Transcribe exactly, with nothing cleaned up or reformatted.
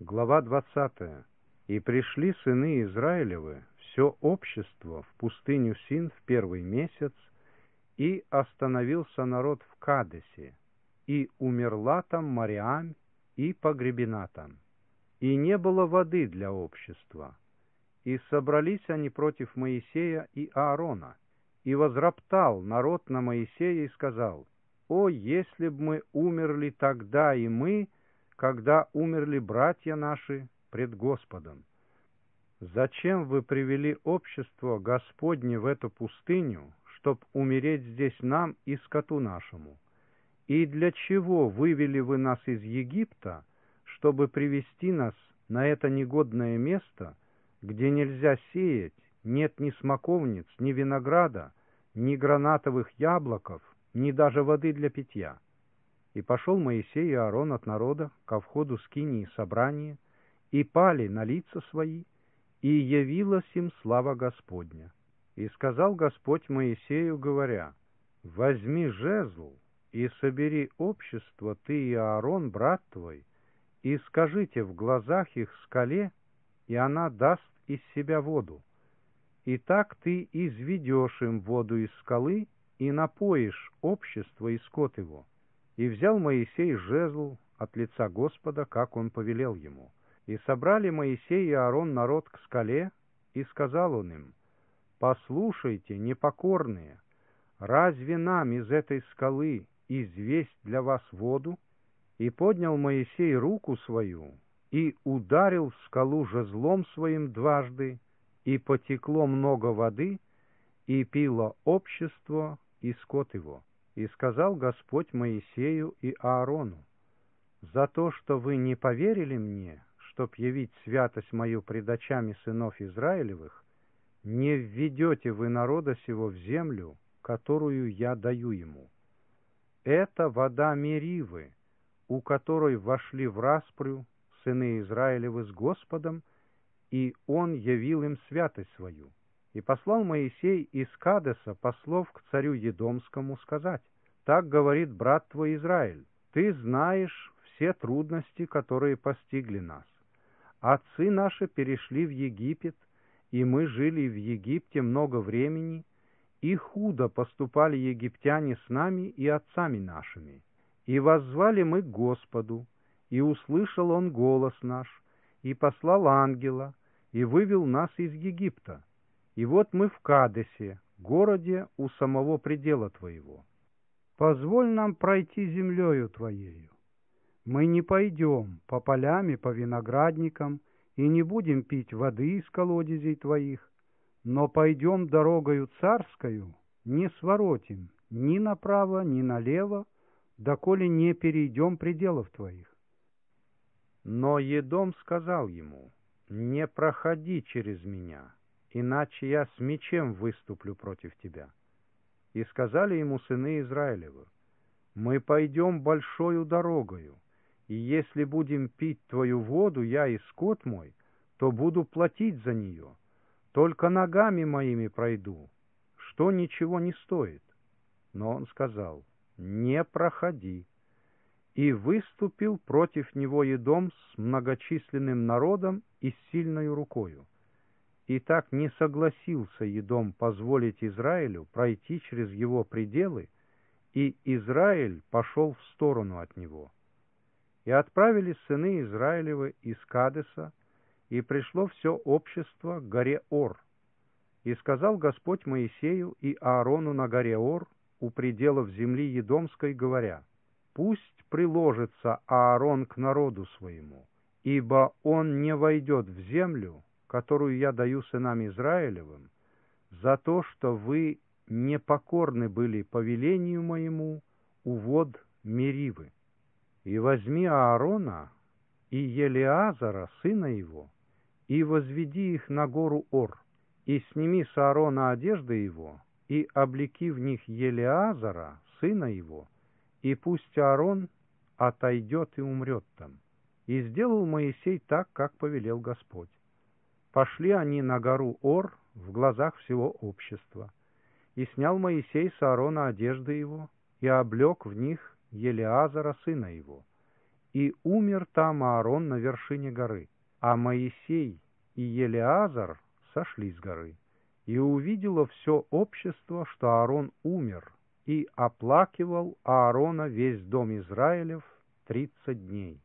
Глава двадцатая. «И пришли сыны Израилевы, все общество, в пустыню Син в первый месяц, и остановился народ в Кадесе, и умерла там Мариам, и погребена там. И не было воды для общества. И собрались они против Моисея и Аарона, и возроптал народ на Моисея и сказал: «О, если б мы умерли тогда и мы, когда умерли братья наши пред Господом! Зачем вы привели общество Господне в эту пустыню, чтоб умереть здесь нам и скоту нашему? И для чего вывели вы нас из Египта, чтобы привести нас на это негодное место, где нельзя сеять, нет ни смоковниц, ни винограда, ни гранатовых яблоков, ни даже воды для питья?» И пошел Моисей и Аарон от народа ко входу скинии собрания, и пали на лица свои, и явилась им слава Господня. И сказал Господь Моисею, говоря: «Возьми жезл, и собери общество ты и Аарон, брат твой, и скажите в глазах их скале, и она даст из себя воду. И так ты изведешь им воду из скалы, и напоишь общество и скот его». И взял Моисей жезл от лица Господа, как он повелел ему. И собрали Моисей и Аарон народ к скале, и сказал он им: «Послушайте, непокорные, разве нам из этой скалы известь для вас воду?» И поднял Моисей руку свою, и ударил в скалу жезлом своим дважды, и потекло много воды, и пило общество и скот его. И сказал Господь Моисею и Аарону: «За то, что вы не поверили мне, чтоб явить святость мою пред очами сынов Израилевых, не введете вы народа сего в землю, которую я даю ему. Это вода Меривы, у которой вошли в распрю сыны Израилевы с Господом, и он явил им святость свою». И послал Моисей из Кадеса послов к царю Едомскому сказать: «Так говорит брат твой Израиль: ты знаешь все трудности, которые постигли нас. Отцы наши перешли в Египет, и мы жили в Египте много времени, и худо поступали египтяне с нами и отцами нашими. И воззвали мы к Господу, и услышал Он голос наш, и послал ангела, и вывел нас из Египта. И вот мы в Кадесе, городе у самого предела твоего. Позволь нам пройти землею твоею. Мы не пойдем по полям и по виноградникам, и не будем пить воды из колодезей твоих, но пойдем дорогою царскою, не своротим ни направо, ни налево, доколе не перейдем пределов твоих». Но Едом сказал ему: «Не проходи через меня, иначе я с мечем выступлю против тебя». И сказали ему сыны Израилевы: «Мы пойдем большою дорогою, и если будем пить твою воду, я и скот мой, то буду платить за нее. Только ногами моими пройду, что ничего не стоит». Но он сказал: «Не проходи». И выступил против него Едом с многочисленным народом и с сильною рукою. И так не согласился Едом позволить Израилю пройти через его пределы, и Израиль пошел в сторону от него. И отправились сыны Израилевы из Кадеса, и пришло все общество к горе Ор. И сказал Господь Моисею и Аарону на горе Ор, у пределов земли Едомской, говоря: «Пусть приложится Аарон к народу своему, ибо он не войдет в землю, которую я даю сынам Израилевым, за то, что вы непокорны были повелению моему у вод Меривы. И возьми Аарона и Елиазара, сына его, и возведи их на гору Ор, и сними с Аарона одежды его, и облеки в них Елиазара, сына его, и пусть Аарон отойдет и умрет там». И сделал Моисей так, как повелел Господь. Пошли они на гору Ор в глазах всего общества. И снял Моисей с Аарона одежды его, и облек в них Елиазара, сына его. И умер там Аарон на вершине горы, а Моисей и Елеазар сошли с горы. И увидело все общество, что Аарон умер, и оплакивал Аарона весь дом Израилев тридцать дней.